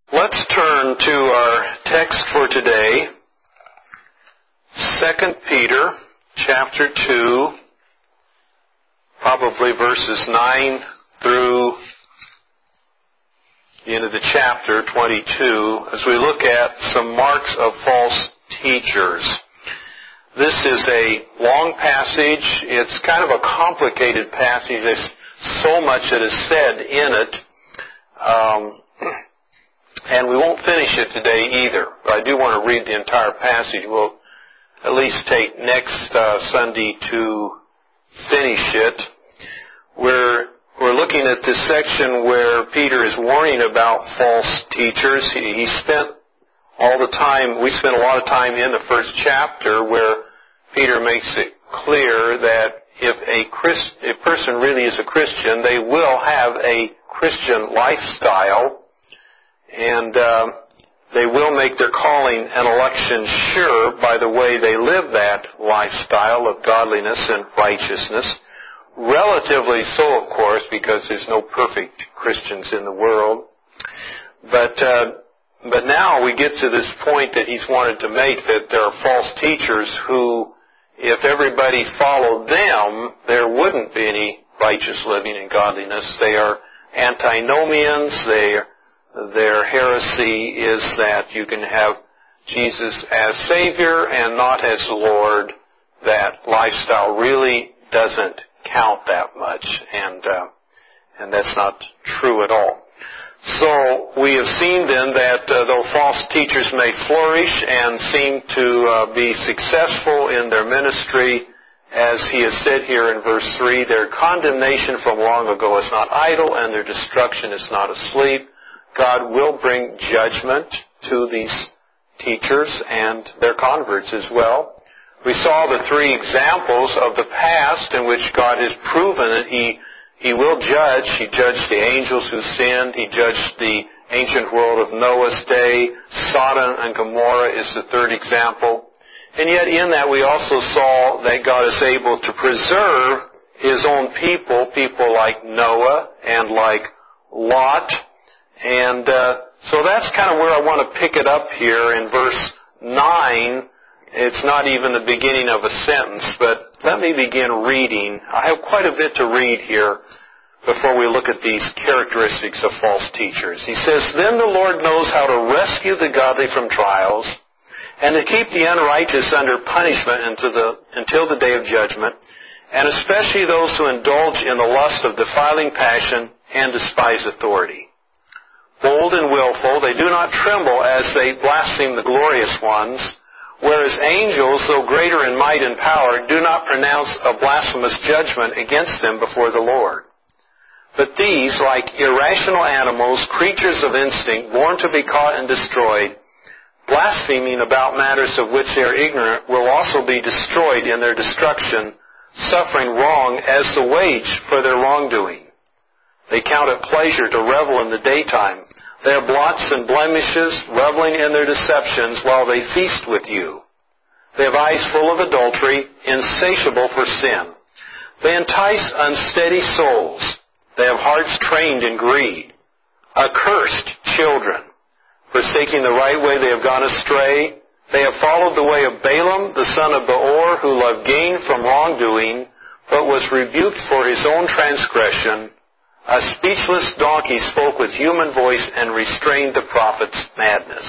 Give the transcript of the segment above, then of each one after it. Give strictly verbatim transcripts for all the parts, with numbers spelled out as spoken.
Let's turn to our text for today, Second Peter chapter two, probably verses nine through the end of the chapter, twenty-two, as we look at some marks of false teachers. This is a long passage. It's kind of a complicated passage. There's so much that is said in it. Um, and we won't finish it today either. But I do want to read the entire passage. We'll at least take next uh, Sunday to finish it. We're, we're looking at this section where Peter is warning about false teachers. He, he spent all the time, we spent a lot of time in the first chapter where Peter makes it clear that if a, Christ, a person really is a Christian, they will have a Christian lifestyle, and uh, they will make their calling and election sure by the way they live that lifestyle of godliness and righteousness. Relatively so, of course, because there's no perfect Christians in the world. But uh, but now we get to this point that he's wanted to make, that there are false teachers who, if everybody followed them, there wouldn't be any righteous living and godliness. They are antinomians. They are, their heresy is that you can have Jesus as Savior and not as Lord. That lifestyle really doesn't count that much, and uh, and that's not true at all. So we have seen then that uh, though false teachers may flourish and seem to uh, be successful in their ministry, as he has said here in verse three, their condemnation from long ago is not idle and their destruction is not asleep. God will bring judgment to these teachers and their converts as well. We saw the three examples of the past in which God has proven that He He will judge. He judged the angels who sinned. He judged the ancient world of Noah's day. Sodom and Gomorrah is the third example. And yet in that we also saw that God is able to preserve His own people, people like Noah and like Lot. And uh, so that's kind of where I want to pick it up here in verse nine. It's not even the beginning of a sentence, but let me begin reading. I have quite a bit to read here before we look at these characteristics of false teachers. He says, "Then the Lord knows how to rescue the godly from trials and to keep the unrighteous under punishment until the, until the day of judgment, and especially those who indulge in the lust of defiling passion and despise authority. Bold and willful, they do not tremble as they blaspheme the glorious ones, whereas angels, though greater in might and power, do not pronounce a blasphemous judgment against them before the Lord. But these, like irrational animals, creatures of instinct, born to be caught and destroyed, blaspheming about matters of which they are ignorant, will also be destroyed in their destruction, suffering wrong as the wage for their wrongdoing. They count it pleasure to revel in the daytime. They are blots and blemishes, reveling in their deceptions while they feast with you. They have eyes full of adultery, insatiable for sin. They entice unsteady souls. They have hearts trained in greed. Accursed children. Forsaking the right way, they have gone astray. They have followed the way of Balaam, the son of Beor, who loved gain from wrongdoing, but was rebuked for his own transgression. A speechless donkey spoke with human voice and restrained the prophet's madness.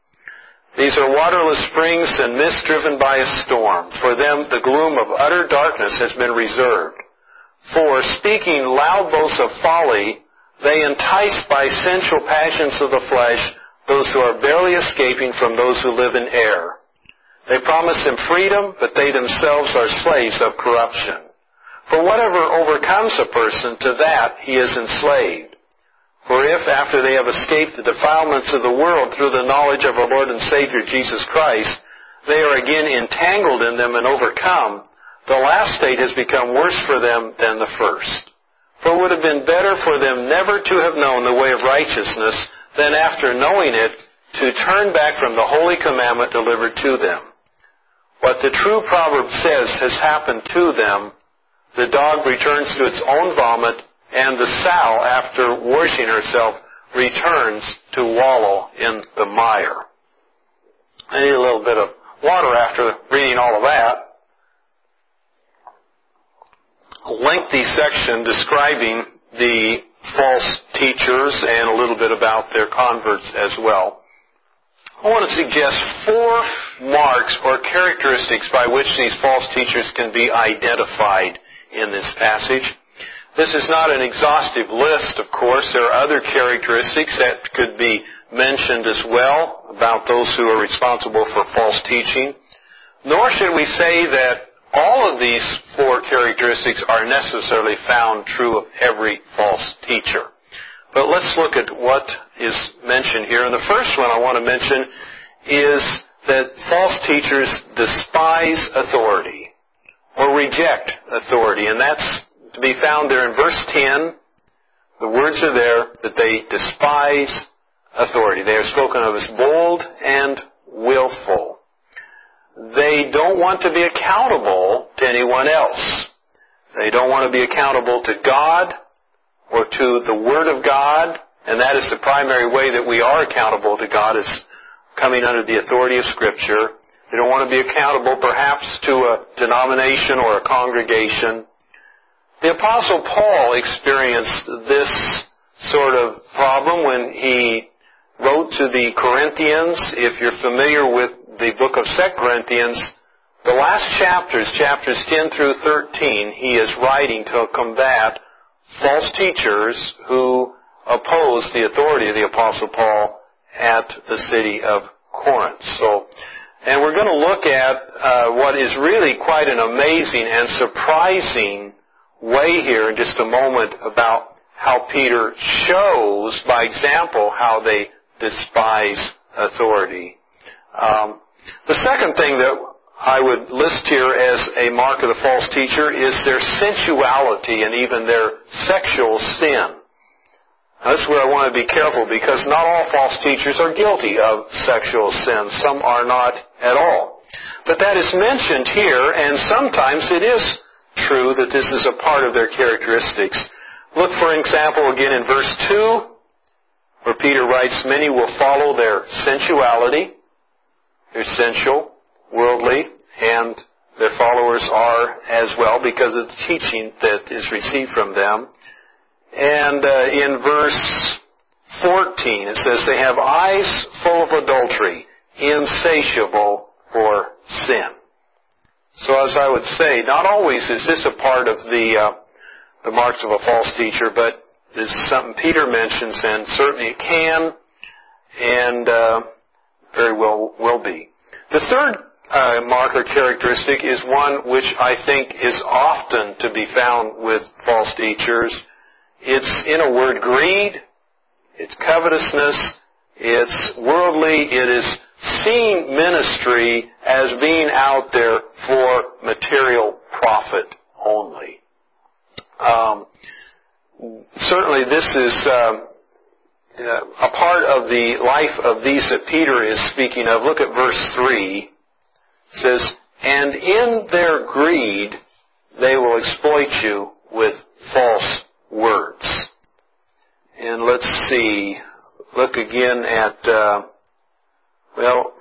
These are waterless springs and mist driven by a storm. For them the gloom of utter darkness has been reserved. For, speaking loud boasts of folly, they entice by sensual passions of the flesh those who are barely escaping from those who live in error. They promise them freedom, but they themselves are slaves of corruption. For whatever overcomes a person, to that he is enslaved. For if, after they have escaped the defilements of the world through the knowledge of our Lord and Savior Jesus Christ, they are again entangled in them and overcome, the last state has become worse for them than the first. For it would have been better for them never to have known the way of righteousness than after knowing it to turn back from the holy commandment delivered to them. What the true proverb says has happened to them. The dog returns to its own vomit, and the sow, after washing herself, returns to wallow in the mire. I need a little bit of water after reading all of that. A lengthy section describing the false teachers and a little bit about their converts as well. I want to suggest four marks or characteristics by which these false teachers can be identified in this passage. This is not an exhaustive list, of course. There are other characteristics that could be mentioned as well about those who are responsible for false teaching. Nor should we say that all of these four characteristics are necessarily found true of every false teacher. But let's look at what is mentioned here. And the first one I want to mention is that false teachers despise authority or reject authority. And that's to be found there in verse ten. The words are there that they despise authority. They are spoken of as bold and willful. They don't want to be accountable to anyone else. They don't want to be accountable to God or to the Word of God, and that is the primary way that we are accountable to God, is coming under the authority of Scripture. They don't want to be accountable perhaps to a denomination or a congregation. The Apostle Paul experienced this sort of problem when he wrote to the Corinthians. If you're familiar with the book of Second Corinthians, the last chapters, chapters ten through thirteen, he is writing to combat false teachers who oppose the authority of the Apostle Paul at the city of Corinth. So, and we're going to look at uh, what is really quite an amazing and surprising way here in just a moment about how Peter shows by example how they despise authority. Um, the second thing that I would list here as a mark of the false teacher is their sensuality and even their sexual sin. Now, this is where I want to be careful, because not all false teachers are guilty of sexual sin. Some are not at all. But that is mentioned here, and sometimes it is true that this is a part of their characteristics. Look, for example, again in verse two, where Peter writes, many will follow their sensuality. They're sensual, worldly, and their followers are as well because of the teaching that is received from them. And uh, in verse fourteen, it says, they have eyes full of adultery, insatiable for sin. So as I would say, not always is this a part of the uh, the marks of a false teacher, but this is something Peter mentions, and certainly it can, and uh, very well will be. The third uh, mark or characteristic is one which I think is often to be found with false teachers. It's, in a word, greed. It's covetousness. It's worldly. It is seeing ministry as being out there for material profit only. Um, certainly this is uh, a part of the life of these that Peter is speaking of. Look at verse three. It says, and in their greed they will exploit you with false words. And let's see, look again at, uh, well,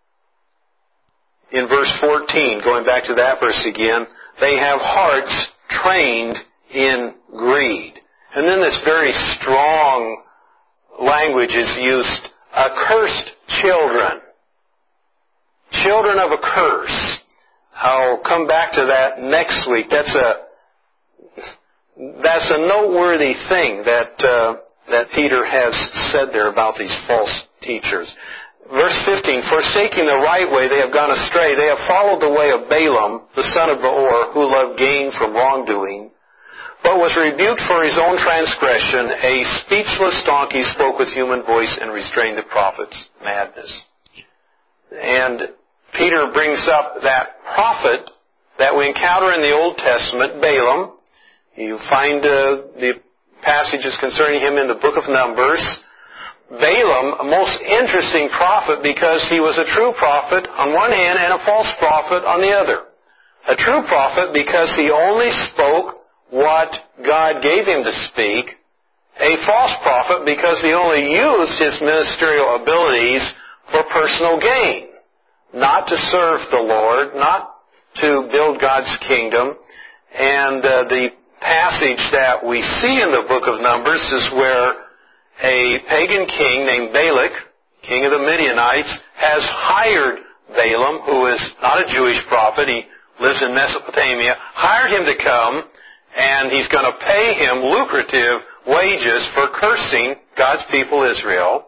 in verse fourteen, going back to that verse again, they have hearts trained in greed. And then this very strong language is used, accursed children. Children of a curse. I'll come back to that next week. That's a that's a noteworthy thing that uh, that Peter has said there about these false teachers. Verse fifteen, forsaking the right way, they have gone astray. They have followed the way of Balaam, the son of Beor, who loved gain from wrongdoing, but was rebuked for his own transgression. A speechless donkey spoke with human voice and restrained the prophet's madness. And Peter brings up that prophet that we encounter in the Old Testament, Balaam. You find uh, the passages concerning him in the book of Numbers. Balaam, a most interesting prophet because he was a true prophet on one hand and a false prophet on the other. A true prophet because he only spoke what God gave him to speak, a false prophet because he only used his ministerial abilities for personal gain, not to serve the Lord, not to build God's kingdom. And uh, the passage that we see in the book of Numbers is where a pagan king named Balak, king of the Midianites, has hired Balaam, who is not a Jewish prophet, he lives in Mesopotamia, hired him to come, and he's going to pay him lucrative wages for cursing God's people Israel.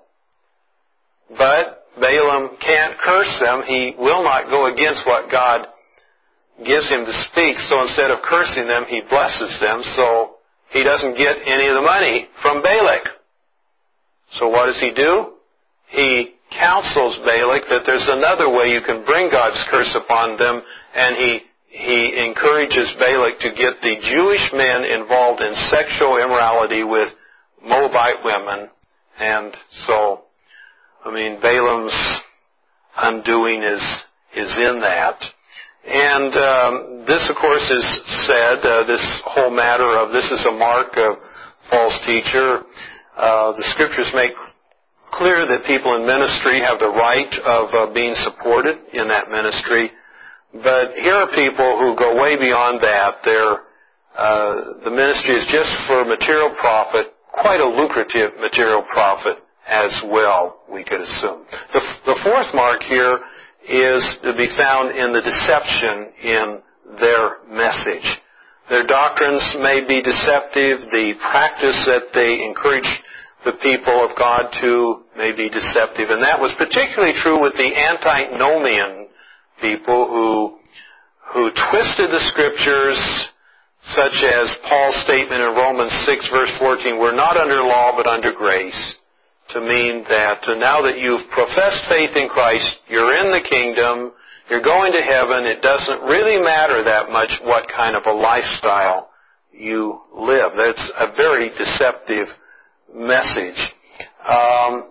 But Balaam can't curse them. He will not go against what God gives him to speak. So instead of cursing them, he blesses them, so he doesn't get any of the money from Balak. So what does he do? He counsels Balak that there's another way you can bring God's curse upon them, and he he encourages Balak to get the Jewish men involved in sexual immorality with Moabite women. And so, I mean, Balaam's undoing is is in that. And um, this, of course, is said, uh, this whole matter of this is a mark of false teacher. Uh, the Scriptures make clear that people in ministry have the right of uh, being supported in that ministry. But here are people who go way beyond that. They're, uh, the ministry is just for material profit, quite a lucrative material profit as well, we could assume. The, the fourth mark here is to be found in the deception in their message. Their doctrines may be deceptive. The practice that they encourage the people of God to may be deceptive. And that was particularly true with the antinomian people who who twisted the Scriptures, such as Paul's statement in Romans six, verse fourteen, we're not under law but under grace, to mean that now that you've professed faith in Christ, you're in the kingdom, you're going to heaven, it doesn't really matter that much what kind of a lifestyle you live. That's a very deceptive message. Um,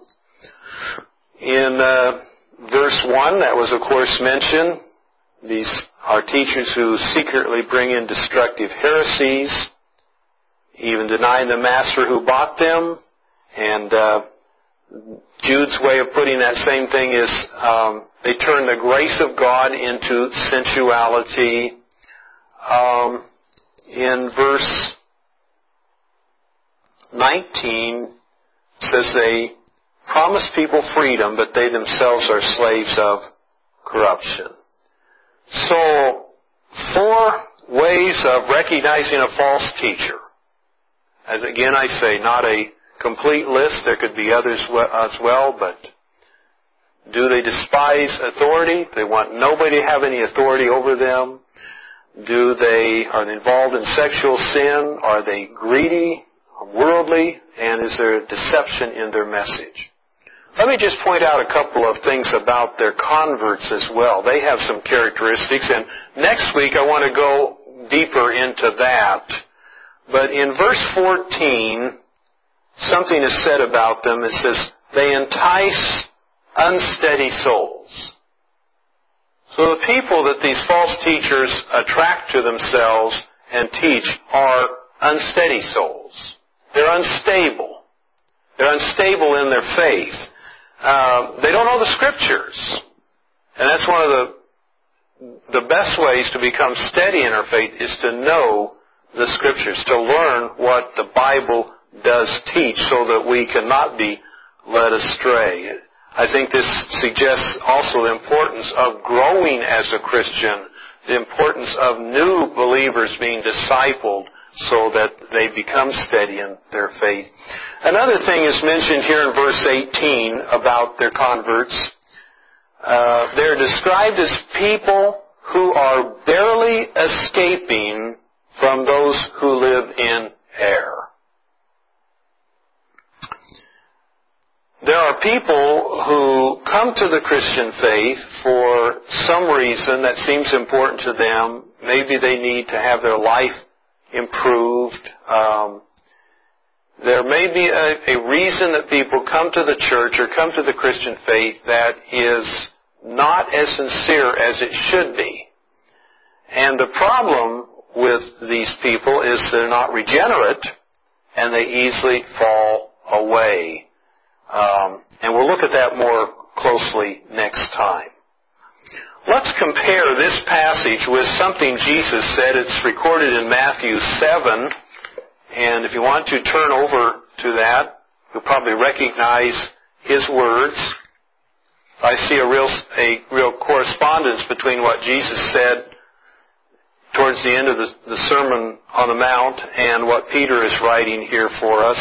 in uh, verse one, that was, of course, mentioned. These are teachers who secretly bring in destructive heresies, even denying the master who bought them. And uh, Jude's way of putting that same thing is um, they turn the grace of God into sensuality. Um, in verse nineteen, it says they promise people freedom, but they themselves are slaves of corruption. So, four ways of recognizing a false teacher. As again I say, not a complete list. There could be others as well, but do they despise authority? They want nobody to have any authority over them. Do they, are they involved in sexual sin? Are they greedy, worldly? And is there deception in their message? Let me just point out a couple of things about their converts as well. They have some characteristics, and next week I want to go deeper into that. But in verse fourteen, something is said about them. It says, they entice unsteady souls. So the people that these false teachers attract to themselves and teach are unsteady souls. They're unstable. They're unstable in their faith. Uh, they don't know the Scriptures. And that's one of the the best ways to become steady in our faith is to know the Scriptures, to learn what the Bible does teach so that we cannot be led astray. I think this suggests also the importance of growing as a Christian, the importance of new believers being discipled so that they become steady in their faith. Another thing is mentioned here in verse eighteen about their converts. Uh, they're described as people who are barely escaping from those who live in error. There are people who come to the Christian faith for some reason that seems important to them. Maybe they need to have their life improved. Um, there may be a, a reason that people come to the church or come to the Christian faith that is not as sincere as it should be. And the problem with these people is they're not regenerate, and they easily fall away. Um, and we'll look at that more closely next time. Let's compare this passage with something Jesus said. It's recorded in Matthew seven, and if you want to turn over to that, you'll probably recognize his words. I see a real, a real correspondence between what Jesus said towards the end of the, the Sermon on the Mount and what Peter is writing here for us.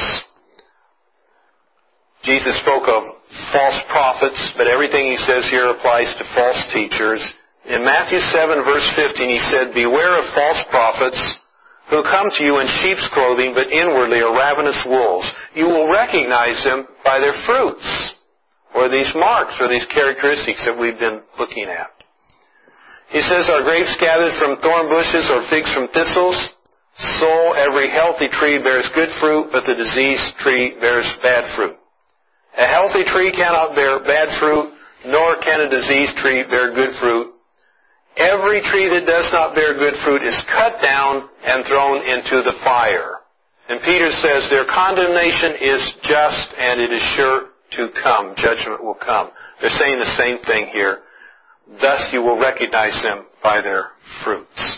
Jesus spoke of false prophets, but everything he says here applies to false teachers. In Matthew seven, verse fifteen, he said, "Beware of false prophets who come to you in sheep's clothing, but inwardly are ravenous wolves. You will recognize them by their fruits," or these marks, or these characteristics that we've been looking at. He says, "Are grapes gathered from thorn bushes or figs from thistles? So every healthy tree bears good fruit, but the diseased tree bears bad fruit. A healthy tree cannot bear bad fruit, nor can a diseased tree bear good fruit. Every tree that does not bear good fruit is cut down and thrown into the fire." And Peter says their condemnation is just and it is sure to come. Judgment will come. They're saying the same thing here. Thus you will recognize them by their fruits.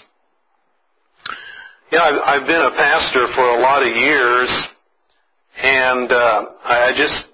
You know, I've, I've been a pastor for a lot of years, and uh, I just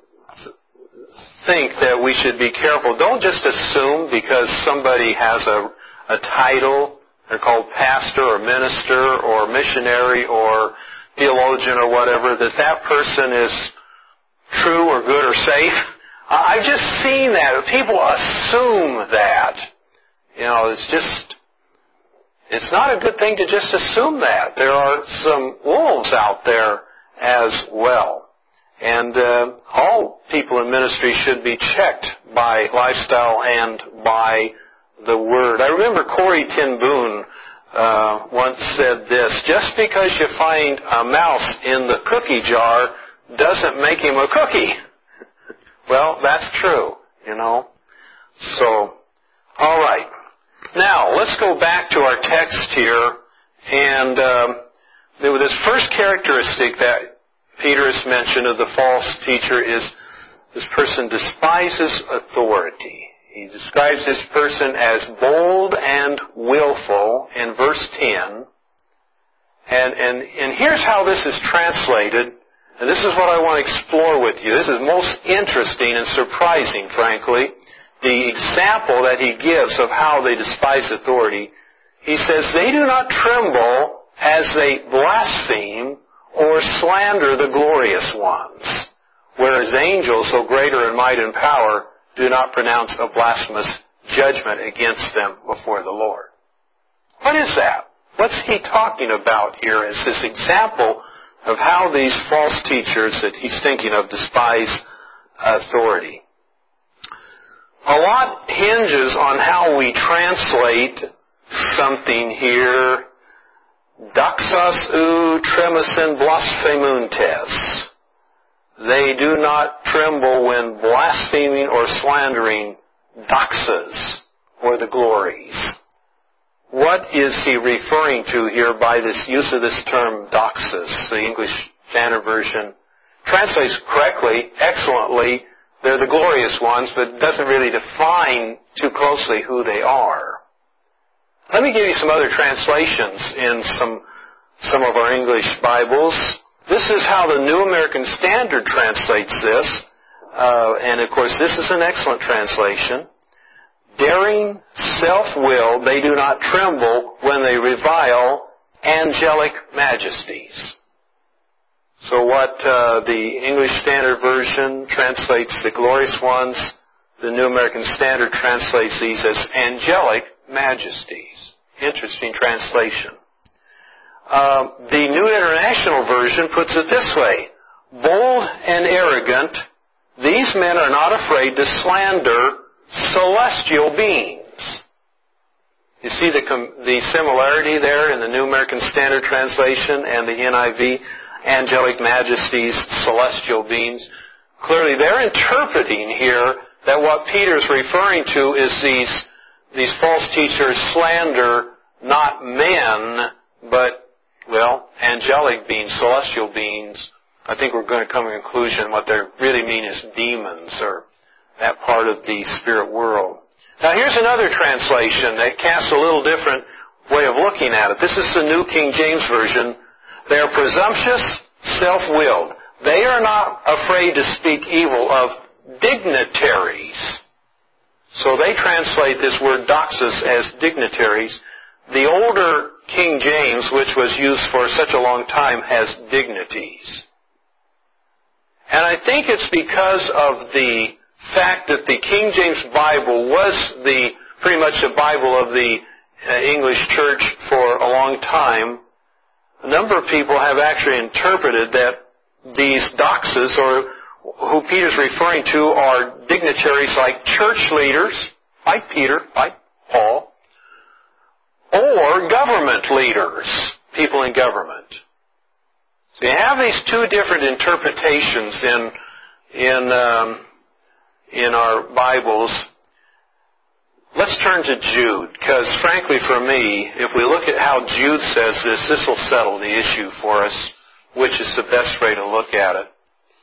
think that we should be careful. Don't just assume because somebody has a, a title, they're called pastor or minister or missionary or theologian or whatever, that that person is true or good or safe. I've just seen that. People assume that. You know, it's just, it's not a good thing to just assume that. There are some wolves out there as well. And uh, all people in ministry should be checked by lifestyle and by the Word. I remember Corrie ten Boom uh, once said this: "Just because you find a mouse in the cookie jar doesn't make him a cookie." Well, that's true, you know. So, all right. Now, let's go back to our text here. And um, there was this first characteristic that Peter has mentioned of the false teacher is this person despises authority. He describes this person as bold and willful in verse ten. And, and, and here's how this is translated. And this is what I want to explore with you. This is most interesting and surprising, frankly. The example that he gives of how they despise authority. He says, "They do not tremble as they blaspheme or slander the glorious ones, whereas angels, though greater in might and power, do not pronounce a blasphemous judgment against them before the Lord." What is that? What's he talking about here as this example of how these false teachers that he's thinking of despise authority? A lot hinges on how we translate something here. Doxas ou tremesen blasphemuntes. They do not tremble when blaspheming or slandering doxas, or the glories. What is he referring to here by this use of this term doxas? The English Standard Version translates correctly, excellently. They're the glorious ones, but doesn't really define too closely who they are. Let me give you some other translations in some some of our English Bibles. This is how the New American Standard translates this. Uh, and, of course, this is an excellent translation. "Daring, self-willed, they do not tremble when they revile angelic majesties." So what uh, the English Standard Version translates the glorious ones, the New American Standard translates these as angelic majesties. Interesting translation. Uh, the New International Version puts it this way: "Bold and arrogant, these men are not afraid to slander celestial beings." You see the, the similarity there in the New American Standard Translation and the N I V, angelic majesties, celestial beings. Clearly they're interpreting here that what Peter's referring to is these, these false teachers slander not men, but well, angelic beings, celestial beings, I think we're going to come to a conclusion what they really mean is demons, or that part of the spirit world. Now here's another translation that casts a little different way of looking at it. This is the New King James Version. They are presumptuous, self-willed. They are not afraid to speak evil of dignitaries. So they translate this word doxus as dignitaries. The older King James, which was used for such a long time, has dignities. And I think it's because of the fact that the King James Bible was the pretty much the Bible of the uh, English church for a long time. A number of people have actually interpreted that these doxes, or who Peter's referring to, are dignitaries like church leaders, like Peter, like Paul, or government leaders, people in government. So you have these two different interpretations in in um, in our Bibles. Let's turn to Jude, because frankly for me, if we look at how Jude says this, this will settle the issue for us, which is the best way to look at it.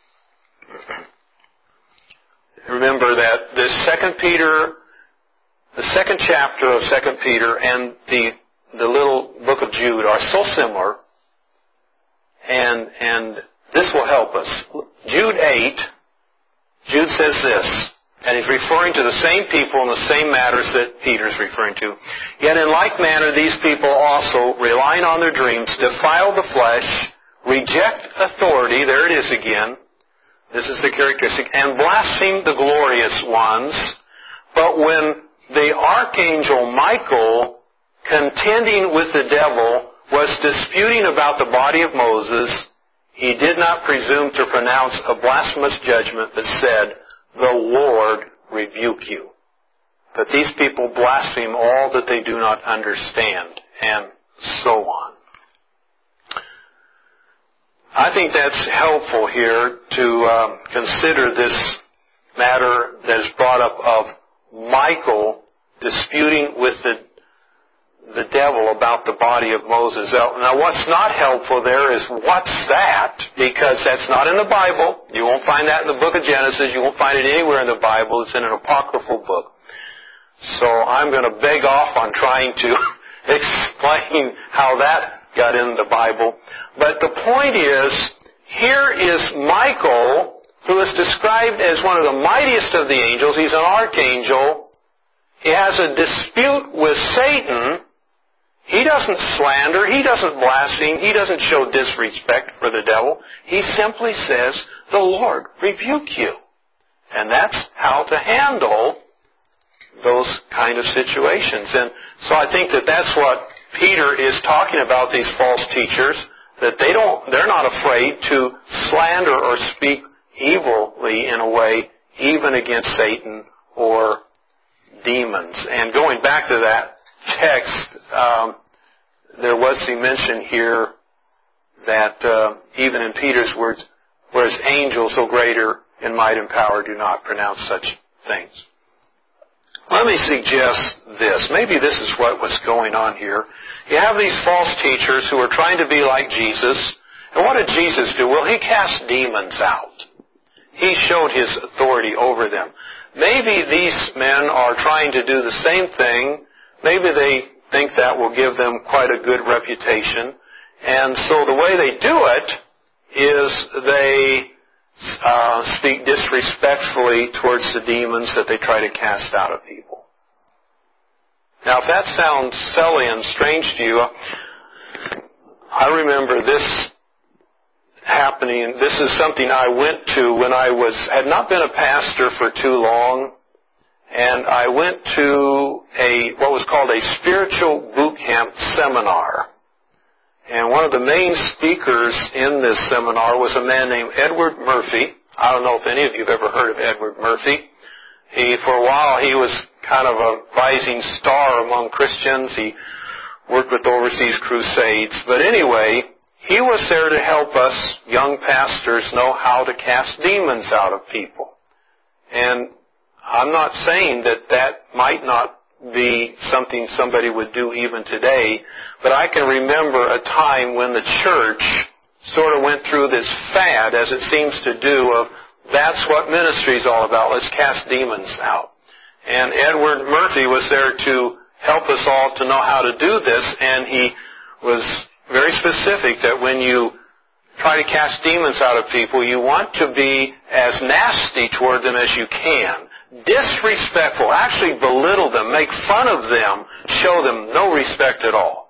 Remember that this Second Peter, the second chapter of Second Peter and the the little book of Jude are so similar, and and this will help us. Jude eight, Jude says this, and he's referring to the same people and the same matters that Peter's referring to. Yet in like manner, these people also, relying on their dreams, defile the flesh, reject authority, there it is again, this is the characteristic, and blaspheme the glorious ones. But when the archangel Michael, contending with the devil, was disputing about the body of Moses, he did not presume to pronounce a blasphemous judgment, but said, "The Lord rebuke you." But these people blaspheme all that they do not understand, and so on. I think that's helpful here to um, consider this matter that is brought up of Michael disputing with the the devil about the body of Moses. Now, what's not helpful there is what's that? Because that's not in the Bible. You won't find that in the book of Genesis. You won't find it anywhere in the Bible. It's in an apocryphal book. So I'm going to beg off on trying to explain how that got in the Bible. But the point is, here is Michael, who is described as one of the mightiest of the angels. He's an archangel. He has a dispute with Satan. He doesn't slander. He doesn't blaspheme. He doesn't show disrespect for the devil. He simply says, "The Lord rebuke you." And that's how to handle those kind of situations. And so I think that that's what Peter is talking about, these false teachers, that they don't, they're not afraid to slander or speak evilly in a way, even against Satan or demons. And going back to that text, um, there was the mention here that uh, even in Peter's words, whereas angels, so greater in might and power, do not pronounce such things. Let me suggest this. Maybe this is what was going on here. You have these false teachers who are trying to be like Jesus. And what did Jesus do? Well, He cast demons out. He showed His authority over them. Maybe these men are trying to do the same thing. Maybe they think that will give them quite a good reputation. And so the way they do it is they uh, speak disrespectfully towards the demons that they try to cast out of people. Now, if that sounds silly and strange to you, I remember this happening. This is something I went to when I was had not been a pastor for too long. And I went to a what was called a spiritual boot camp seminar. And one of the main speakers in this seminar was a man named Edward Murphy. I don't know if any of you have ever heard of Edward Murphy. He, for a while, he was kind of a rising star among Christians. He worked with Overseas Crusades. But anyway, he was there to help us young pastors know how to cast demons out of people. And I'm not saying that that might not be something somebody would do even today, but I can remember a time when the church sort of went through this fad, as it seems to do, of that's what ministry is all about. Let's cast demons out. And Edward Murphy was there to help us all to know how to do this, and he was very specific that when you try to cast demons out of people, you want to be as nasty toward them as you can. Disrespectful, actually belittle them, make fun of them, show them no respect at all.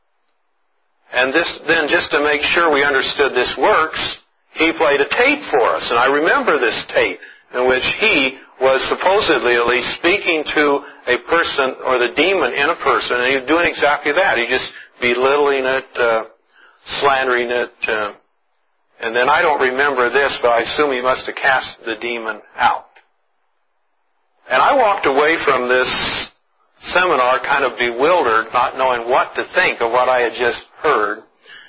And this, then just to make sure we understood this works, he played a tape for us. And I remember this tape in which he was supposedly at least speaking to a person or the demon in a person, and he was doing exactly that. He just belittling it, uh, slandering it. Uh, and then I don't remember this, but I assume he must have cast the demon out. And I walked away from this seminar kind of bewildered, not knowing what to think of what I had just heard.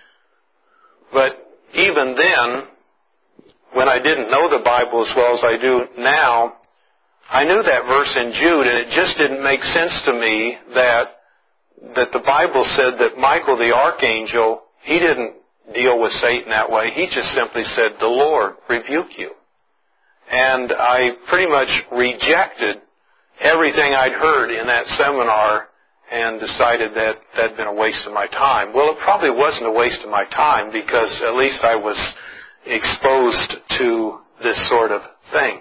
But even then, when I didn't know the Bible as well as I do now, I knew that verse in Jude, and it just didn't make sense to me that that the Bible said that Michael the archangel, he didn't deal with Satan that way. He just simply said, "The Lord rebuke you." And I pretty much rejected everything I'd heard in that seminar and decided that that had been a waste of my time. Well, it probably wasn't a waste of my time because at least I was exposed to this sort of thing.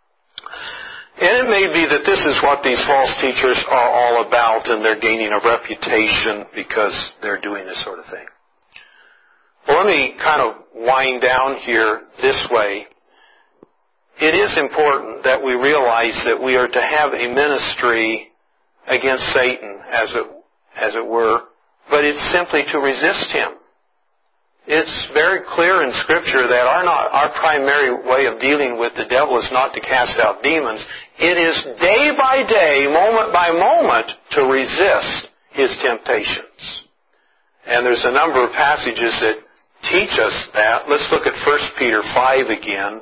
And it may be that this is what these false teachers are all about, and they're gaining a reputation because they're doing this sort of thing. Well, let me kind of wind down here this way. It is important that we realize that we are to have a ministry against Satan, as it, as it were, but it's simply to resist him. It's very clear in Scripture that our, not, our primary way of dealing with the devil is not to cast out demons. It is day by day, moment by moment, to resist his temptations. And there's a number of passages that teach us that. Let's look at First Peter five again.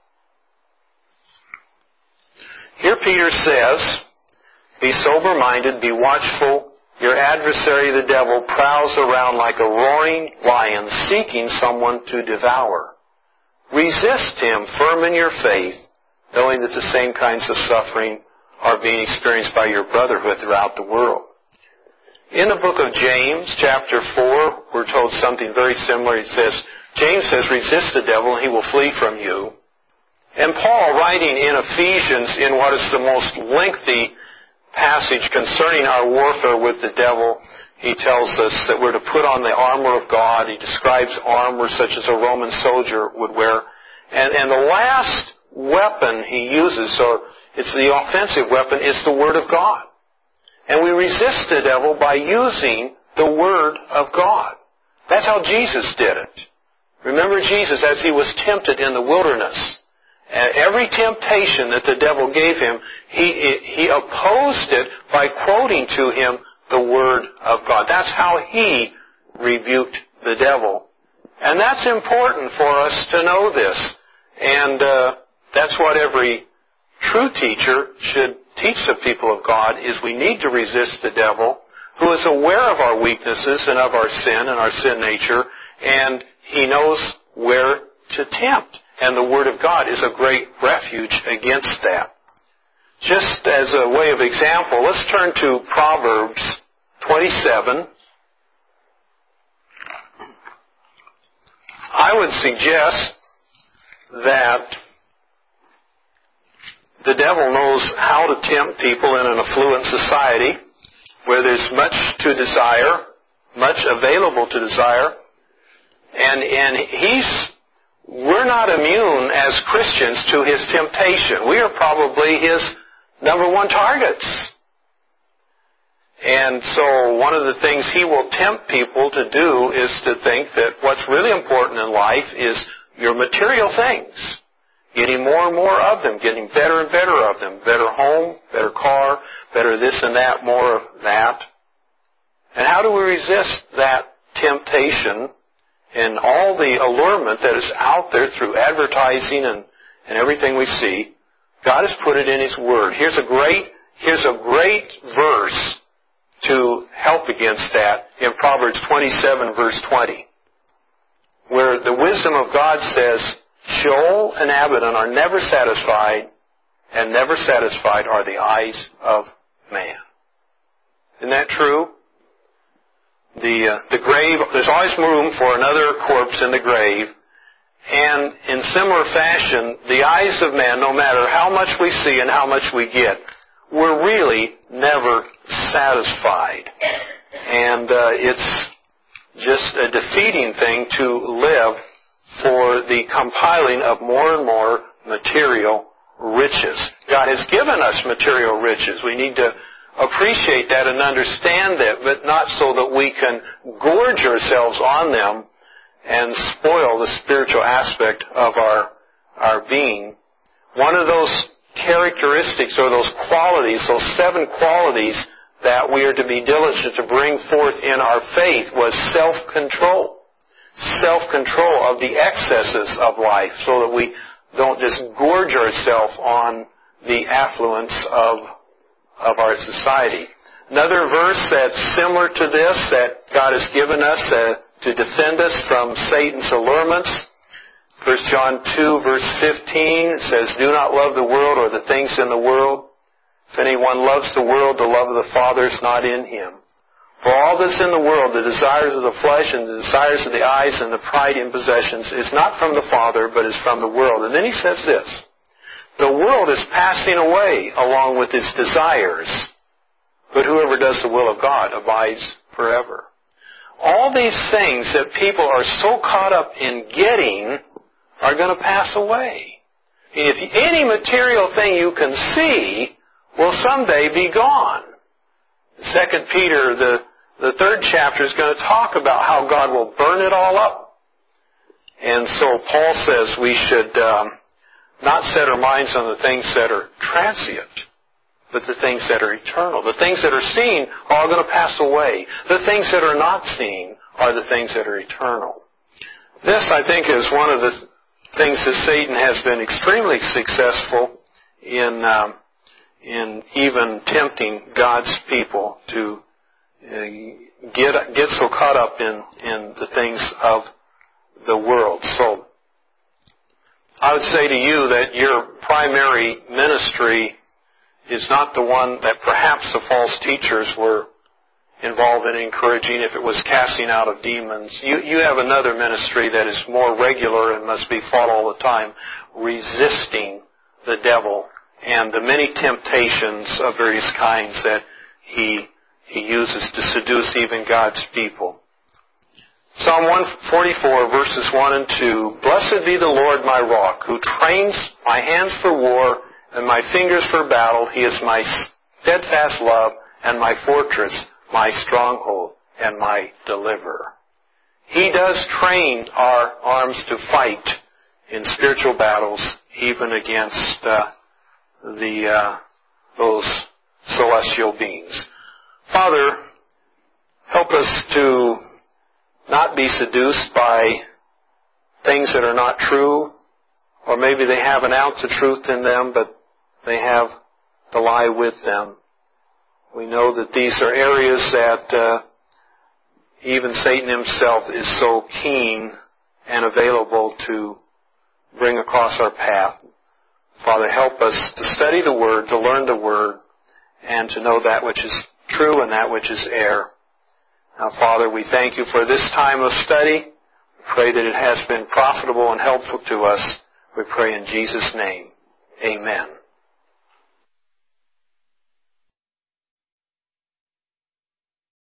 Here Peter says, "Be sober-minded, be watchful. Your adversary, the devil, prowls around like a roaring lion, seeking someone to devour. Resist him, firm in your faith, knowing that the same kinds of suffering are being experienced by your brotherhood throughout the world." In the book of James, chapter four, we're told something very similar. It says, James says, "Resist the devil, and he will flee from you." And Paul, writing in Ephesians in what is the most lengthy passage concerning our warfare with the devil, he tells us that we're to put on the armor of God. He describes armor such as a Roman soldier would wear. And, and the last weapon he uses, or it's the offensive weapon, is the Word of God. And we resist the devil by using the Word of God. That's how Jesus did it. Remember Jesus as he was tempted in the wilderness. And every temptation that the devil gave him, he, he opposed it by quoting to him the Word of God. That's how he rebuked the devil. And that's important for us to know this. And uh, that's what every true teacher should teach the people of God, is we need to resist the devil, who is aware of our weaknesses and of our sin and our sin nature, and he knows where to tempt. And the Word of God is a great refuge against that. Just as a way of example, let's turn to Proverbs twenty-seven. I would suggest that the devil knows how to tempt people in an affluent society where there's much to desire, much available to desire, and, and he's We're not immune as Christians to his temptation. We are probably his number one targets. And so one of the things he will tempt people to do is to think that what's really important in life is your material things. Getting more and more of them, getting better and better of them. Better home, better car, better this and that, more of that. And how do we resist that temptation and all the allurement that is out there through advertising and, and everything we see? God has put it in His Word. Here's a great Here's a great verse to help against that in Proverbs twenty-seven, verse twenty, where the wisdom of God says, Sheol and Abaddon are never satisfied, and never satisfied are the eyes of man. Isn't that true? The, uh, the grave, there's always room for another corpse in the grave. And in similar fashion, the eyes of man, no matter how much we see and how much we get, we're really never satisfied. And uh, it's just a defeating thing to live for the compiling of more and more material riches. God has given us material riches. We need to appreciate that and understand that, but not so that we can gorge ourselves on them and spoil the spiritual aspect of our, our being. One of those characteristics or those qualities, those seven qualities that we are to be diligent to bring forth in our faith was self-control. Self-control of the excesses of life so that we don't just gorge ourselves on the affluence of, of our society. Another verse that's similar to this that God has given us uh, to defend us from Satan's allurements. First John two, verse fifteen, it says, Do not love the world or the things in the world. If anyone loves the world, the love of the Father is not in him. For all that's in the world, the desires of the flesh and the desires of the eyes and the pride in possessions, is not from the Father, but is from the world. And then he says this, The world is passing away along with its desires, but whoever does the will of God abides forever. All these things that people are so caught up in getting are going to pass away. And if any material thing you can see will someday be gone. Second Peter, the, the third chapter, is going to talk about how God will burn it all up. And so Paul says we should um, not set our minds on the things that are transient, but the things that are eternal. The things that are seen are all going to pass away. The things that are not seen are the things that are eternal. This, I think, is one of the things that Satan has been extremely successful in um, in even tempting God's people to uh, get get so caught up in, in the things of the world. So I would say to you that your primary ministry is not the one that perhaps the false teachers were involved in encouraging if it was casting out of demons. You, you have another ministry that is more regular and must be fought all the time, resisting the devil and the many temptations of various kinds that he, he uses to seduce even God's people. Psalm one forty-four, verses one and two, Blessed be the Lord my rock, who trains my hands for war and my fingers for battle. He is my steadfast love and my fortress, my stronghold and my deliverer. He does train our arms to fight in spiritual battles, even against uh, the uh, those celestial beings. Father, help us to not be seduced by things that are not true, or maybe they have an ounce of truth in them, but they have the lie with them. We know that these are areas that uh, even Satan himself is so keen and available to bring across our path. Father, help us to study the Word, to learn the Word, and to know that which is true and that which is error. Now, Father, we thank you for this time of study. We pray that it has been profitable and helpful to us. We pray in Jesus' name. Amen.